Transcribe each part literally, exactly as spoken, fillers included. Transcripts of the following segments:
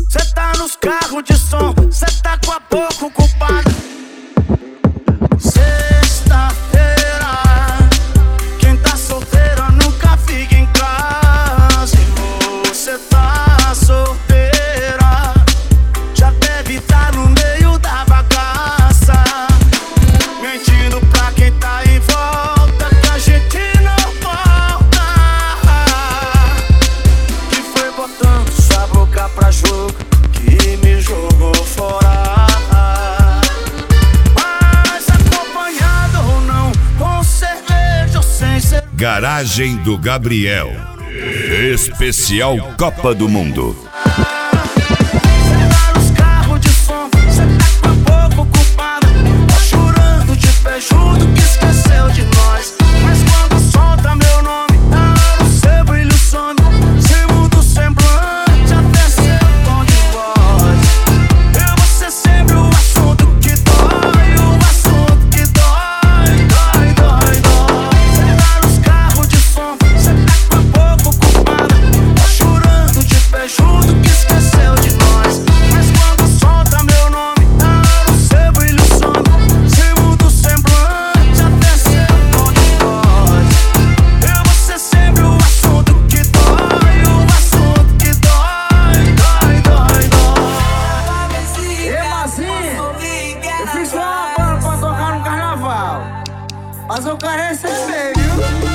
Cê tá nos carros de som, cê tá com a boca ocupada. Sexta-feira, quem tá solteiro nunca fica em casa. E você tá solteira, já deve estar no meio da bagaça, mentindo pra quem tá em volta que a gente não volta. Que foi botando sua boca pra jogo que me jogou fora. Mas acompanhado ou não, com cerveja ou sem cerveja. Garagem do Gabriel. Especial Copa do Mundo. Cê tá nos carros de som, cê tá com a boca ocupada, chorando de pé junto que esqueceu de nós. Mas quando solta meu nome, na hora o seu brilho some, se muda o semblante, até seu tom de voz. Eu vou ser sempre o assunto que dói, o assunto que dói, dói, dói, dói. Cê tá nos carros de som, cê tá com a boca ocupada, chorando de pé junto que esqueceu de nós. Mas quando solta meu nome, na hora o seu brilho some, se muda o semblante, até seu tom de voz. Eu vou ser sempre o assunto que dói, o assunto que dói, dói, dói, dói. Ei, Mazinho, eu fiz uma banda pra tocar no carnaval, mas eu quero receber, viu?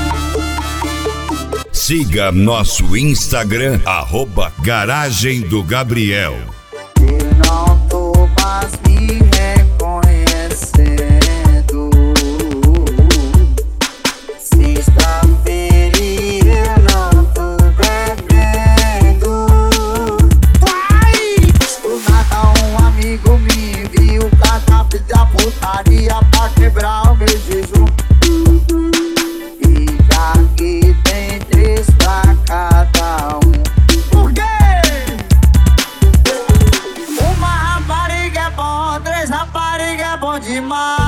Siga nosso Instagram, arroba Garagem do Gabriel. Eu não tô mais me reconhecendo. Sexta-feira e eu não tô bebendo. Vai! Do nada um amigo me viu cantar, fiz a putaria pra quebrar o meu jejum. E já que tem três pra cada um. Por quê? Uma rapariga é bom, três rapariga é bom demais.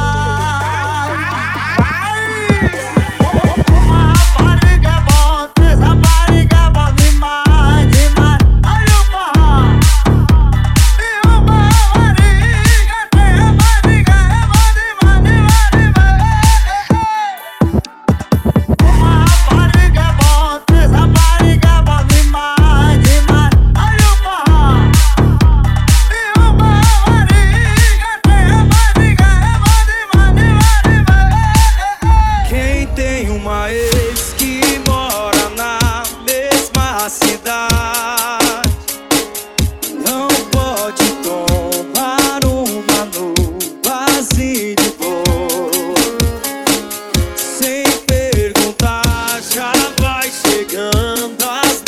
Uma rapariga é bom, três rapariga é bom demais, demais. Olha o forró. E uma rapariga, três rapariga é bom demais, demais, demais. Uma rapariga é bom, três rapariga é bom demais, demais. Olha o forró. E uma rapariga, três rapariga é bom demais, demais, demais. Quem tem uma ex que mora na mesma cidade não pode tomar uma nubazinha de boa. Sem perguntar, já vai chegando as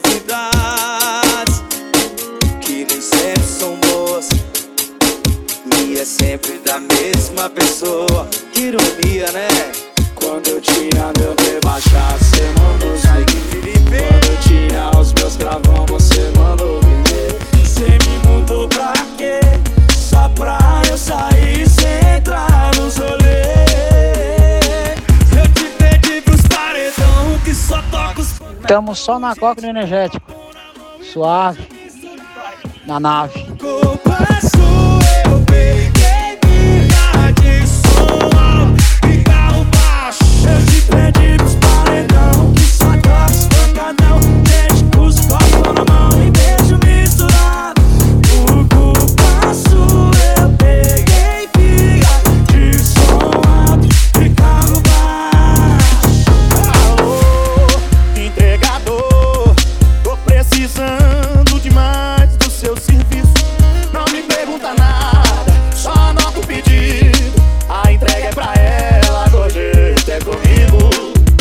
novidades, que nem sempre são boas e é sempre da mesma pessoa. Que ironia, né? Quando eu tinha meu debachado, cê mandou sair que Felipe. Quando eu tinha os meus gravão, você mandou vender. Cê me mudou pra quê? Só pra eu sair sem entrar nos rolês. Eu te pedi pros paredão que só toca os... Tamo só na coca do energético. Suave. Na nave. Culpa sua, eu peguei birra de som alto e carro baixo. Eu te pedi pros paredão que só toca os pancadão. Deixa os copos na mão e beijo misturado. Por culpa sua, eu peguei birra de som alto e carro baixo. Alô, entregador, tô precisando demais do seu serviço. Não me pergunta nada, só anota o pedido. A entrega é pra ela, hoje é comigo.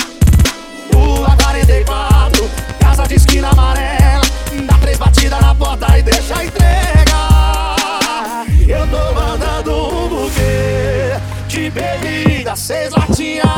Rua quarenta e quatro, casa de esquina amarela. Dá três batidas na porta e deixa a entrega. Eu tô mandando um buquê de bebida, seis latinhas